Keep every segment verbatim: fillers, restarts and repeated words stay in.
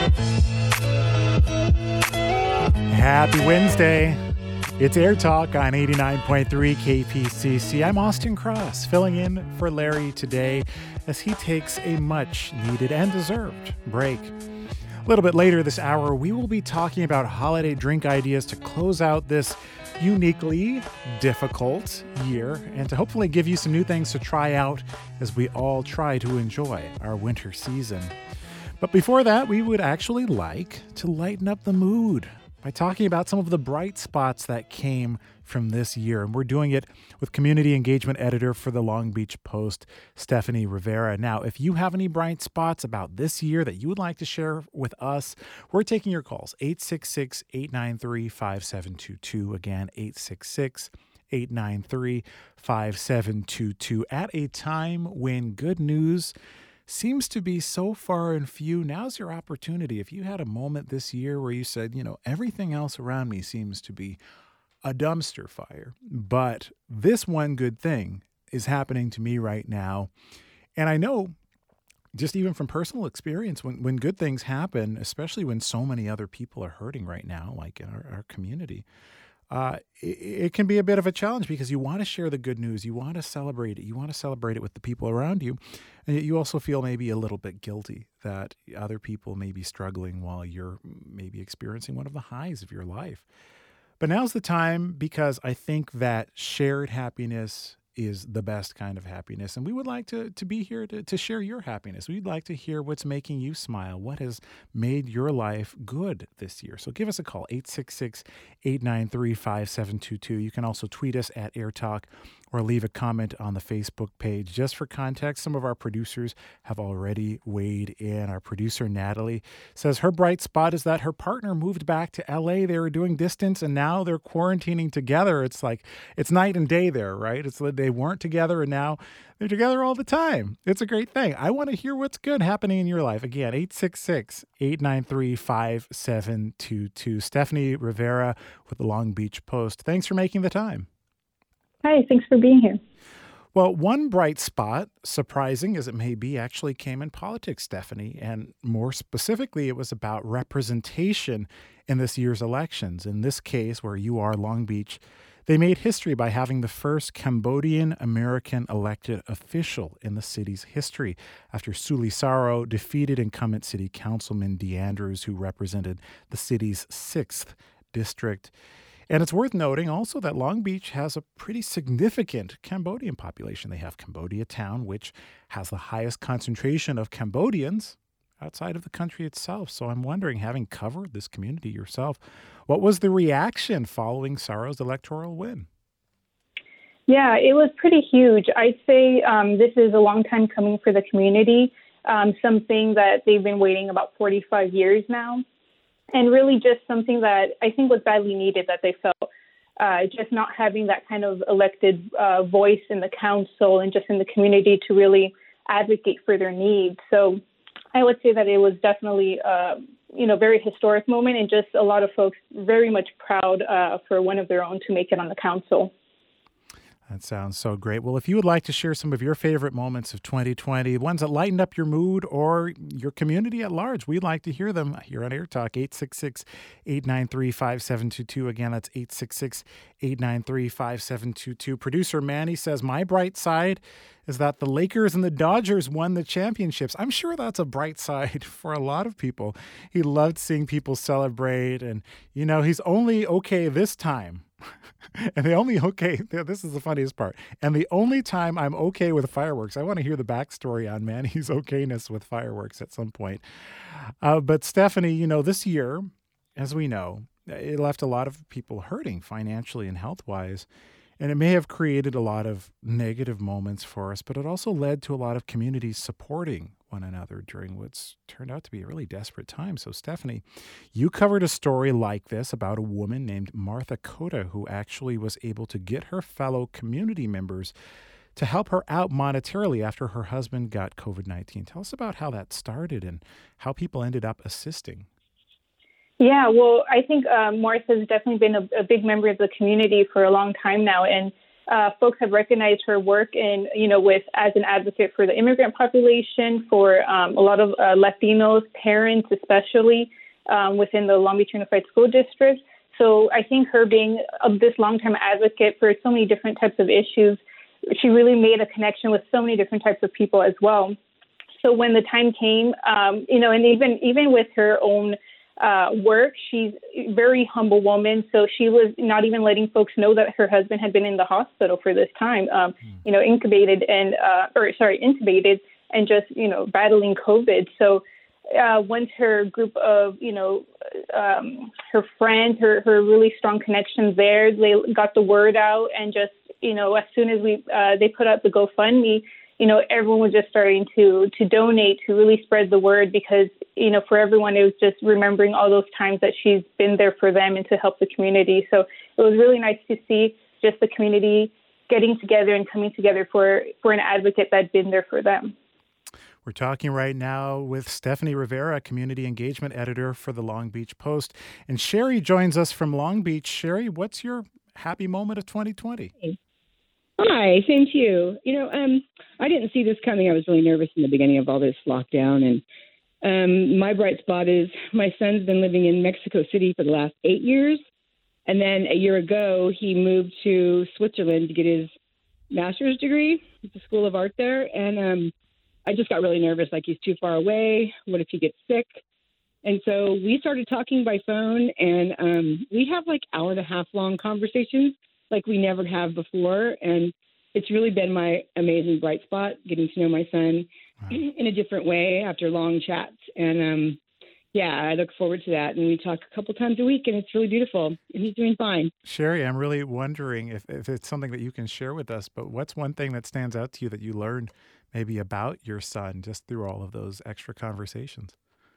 Happy Wednesday. It's Air Talk on eighty-nine point three K P C C. I'm Austin Cross, filling in for Larry today as he takes a much needed and deserved break. A little bit later this hour, we will be talking about holiday drink ideas to close out this uniquely difficult year and to hopefully give you some new things to try out as we all try to enjoy our winter season. But before that, we would actually like to lighten up the mood by talking about some of the bright spots that came from this year. And we're doing it with community engagement editor for the Long Beach Post, Stephanie Rivera. Now, if you have any bright spots about this year that you would like to share with us, we're taking your calls. eight six six, eight nine three, five seven two two. Again, eight six six, eight nine three, five seven two two. At a time when good news seems to be so far and few, now's your opportunity. If you had a moment this year where you said, you know, everything else around me seems to be a dumpster fire, but this one good thing is happening to me right now. And I know just even from personal experience, when, when good things happen, especially when so many other people are hurting right now, like in our, our community, Uh, it, it can be a bit of a challenge because you want to share the good news. You want to celebrate it. You want to celebrate it with the people around you. And yet you also feel maybe a little bit guilty that other people may be struggling while you're maybe experiencing one of the highs of your life. But now's the time because I think that shared happiness is the best kind of happiness. And we would like to, to be here to, to share your happiness. We'd like to hear what's making you smile, what has made your life good this year. So give us a call, eight six six, eight nine three, five seven two two. You can also tweet us at AirTalk or leave a comment on the Facebook page. Just for context, some of our producers have already weighed in. Our producer, Natalie, says her bright spot is that her partner moved back to L A. They were doing distance, and now they're quarantining together. It's like, it's night and day there, right? It's like they weren't together, and now they're together all the time. It's a great thing. I want to hear what's good happening in your life. Again, eight six six, eight nine three, five seven two two. Stephanie Rivera with the Long Beach Post. Thanks for making the time. Hi, thanks for being here. Well, one bright spot, surprising as it may be, actually came in politics, Stephanie, and more specifically, it was about representation in this year's elections. In this case, where you are, Long Beach, they made history by having the first Cambodian American elected official in the city's history after Suli Saro defeated incumbent city councilman Dee Andrews, who represented the city's sixth district. And it's worth noting also that Long Beach has a pretty significant Cambodian population. They have Cambodia Town, which has the highest concentration of Cambodians outside of the country itself. So I'm wondering, having covered this community yourself, what was the reaction following Saro's electoral win? Yeah, it was pretty huge. I'd say um, this is a long time coming for the community, um, something that they've been waiting about forty-five years now. And really just something that I think was badly needed, that they felt uh, just not having that kind of elected uh, voice in the council and just in the community to really advocate for their needs. So I would say that it was definitely, uh, you know, very historic moment, and just a lot of folks very much proud uh, for one of their own to make it on the council. That sounds so great. Well, if you would like to share some of your favorite moments of twenty twenty, ones that lightened up your mood or your community at large, we'd like to hear them here on Air Talk. eight six six, eight nine three, five seven two two. Again, that's eight six six, eight nine three, five seven two two. Producer Manny says, my bright side is that the Lakers and the Dodgers won the championships. I'm sure that's a bright side for a lot of people. He loved seeing people celebrate, and, you know, he's only okay this time. And the only, okay, this is the funniest part. And the only time I'm okay with fireworks, I want to hear the backstory on Manny's okayness with fireworks at some point. Uh, but Stephanie, you know, this year, as we know, it left a lot of people hurting financially and health-wise. And it may have created a lot of negative moments for us, but it also led to a lot of communities supporting one another during what's turned out to be a really desperate time. So, Stephanie, you covered a story like this about a woman named Martha Cota who actually was able to get her fellow community members to help her out monetarily after her husband got covid nineteen. Tell us about how that started and how people ended up assisting. Yeah, well, I think uh, Martha has definitely been a, a big member of the community for a long time now. And uh, folks have recognized her work in, you know, with as an advocate for the immigrant population, for um, a lot of uh, Latinos, parents especially, um, within the Long Beach Unified School District. So I think her being uh, this long-time advocate for so many different types of issues, she really made a connection with so many different types of people as well. So when the time came, um, you know, and even even with her own uh, work, she's a very humble woman. So she was not even letting folks know that her husband had been in the hospital for this time, um, mm. you know, incubated and, uh, or sorry, intubated and just, you know, battling COVID. So uh, once her group of, you know, um, her friends, her, her really strong connections there, they got the word out, and just, you know, as soon as we, uh, they put out the GoFundMe, you know, everyone was just starting to to donate, to really spread the word, because, you know, for everyone, it was just remembering all those times that she's been there for them and to help the community. So it was really nice to see just the community getting together and coming together for, for an advocate that'd been there for them. We're talking right now with Stephanie Rivera, Community Engagement Editor for the Long Beach Post. And Sherry joins us from Long Beach. Sherry, what's your happy moment of twenty twenty? Hey. Hi, same to you. You know, um, I didn't see this coming. I was really nervous in the beginning of all this lockdown. And um, my bright spot is my son's been living in Mexico City for the last eight years. And then a year ago, he moved to Switzerland to get his master's degree at the School of Art there. And um, I just got really nervous, like he's too far away. What if he gets sick? And so we started talking by phone, and um, we have like hour and a half long conversations like we never have before. And it's really been my amazing bright spot, getting to know my son wow. in a different way after long chats. And um, yeah, I look forward to that. And we talk a couple times a week, and it's really beautiful. And he's doing fine. Sherry, I'm really wondering if, if it's something that you can share with us, but what's one thing that stands out to you that you learned maybe about your son just through all of those extra conversations?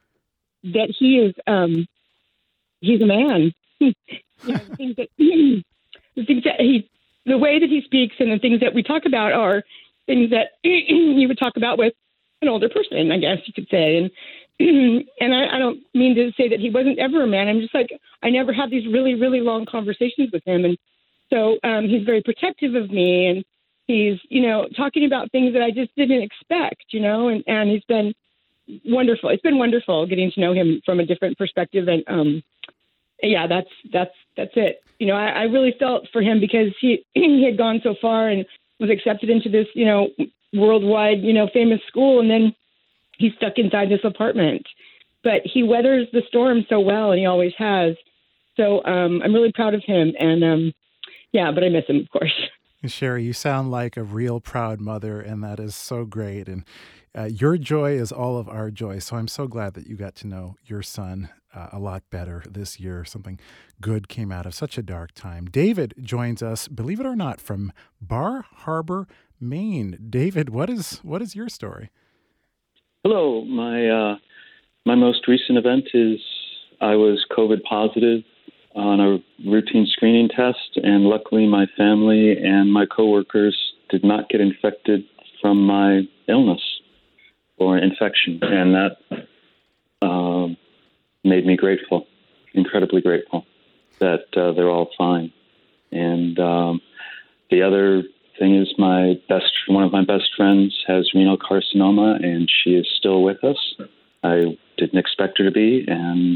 That he is, um, he's a man. you know, the things that The things that he, the way that he speaks and the things that we talk about are things that you would talk about with an older person, I guess you could say. And and I, I don't mean to say that he wasn't ever a man. I'm just like, I never had these really, really long conversations with him. And so um, he's very protective of me, and he's, you know, talking about things that I just didn't expect, you know, and, and he's been wonderful. It's been wonderful getting to know him from a different perspective. And um, yeah, that's, that's, that's it. You know, I, I really felt for him because he he had gone so far and was accepted into this, you know, worldwide, you know, famous school, and then he's stuck inside this apartment. But he weathers the storm so well, and he always has. So um, I'm really proud of him, and um, yeah, but I miss him, of course. Sherry, you sound like a real proud mother, and that is so great. And uh, your joy is all of our joy. So I'm so glad that you got to know your son uh, a lot better this year. Something good came out of such a dark time. David joins us, believe it or not, from Bar Harbor, Maine. David, what is what is your story? Hello. My uh, my most recent event is I was COVID positive on a routine screening test, and luckily my family and my coworkers did not get infected from my illness or infection, and that uh, made me grateful, incredibly grateful that uh, they're all fine. And um, the other thing is my best, one of my best friends has renal carcinoma, and she is still with us. I didn't expect her to be, and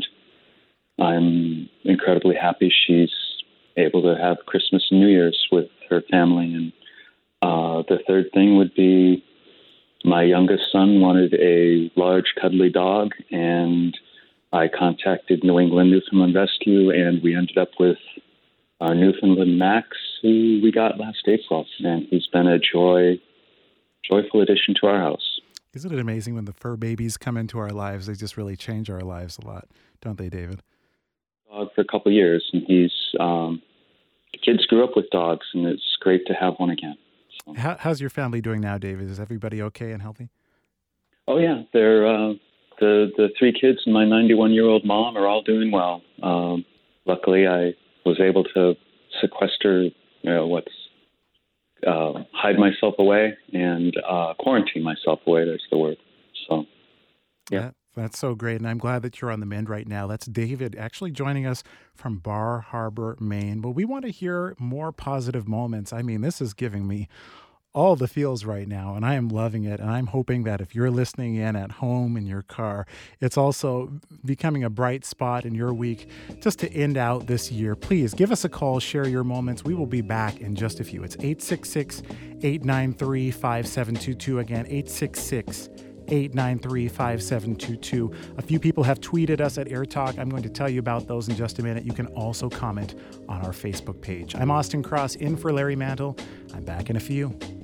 I'm incredibly happy she's able to have Christmas and New Year's with her family. And uh, the third thing would be my youngest son wanted a large, cuddly dog, and I contacted New England Newfoundland Rescue, and we ended up with our Newfoundland Max, who we got last April, and he's been a joy, joyful addition to our house. Isn't it amazing when the fur babies come into our lives? They just really change our lives a lot, don't they, David? Dog for a couple of years, and he's um, the kids grew up with dogs, and it's great to have one again. So. How, how's your family doing now, David? Is everybody okay and healthy? Oh yeah, they're uh, the the three kids and my ninety-one-year-old mom are all doing well. Um, luckily, I was able to sequester, you know, what's uh, hide myself away and uh, quarantine myself away. That's the word. So, yeah. That, That's so great. And I'm glad that you're on the mend right now. That's David actually joining us from Bar Harbor, Maine. But we want to hear more positive moments. I mean, this is giving me all the feels right now, and I am loving it. And I'm hoping that if you're listening in at home in your car, it's also becoming a bright spot in your week just to end out this year. Please give us a call, share your moments. We will be back in just a few. It's eight six six, eight nine three, five seven two two. Again, eight six six, eight nine three, five seven two two. A few people have tweeted us at Air Talk. I'm going to tell you about those in just a minute. You can also comment on our Facebook page. I'm Austin Cross in for Larry Mantle. I'm back in a few.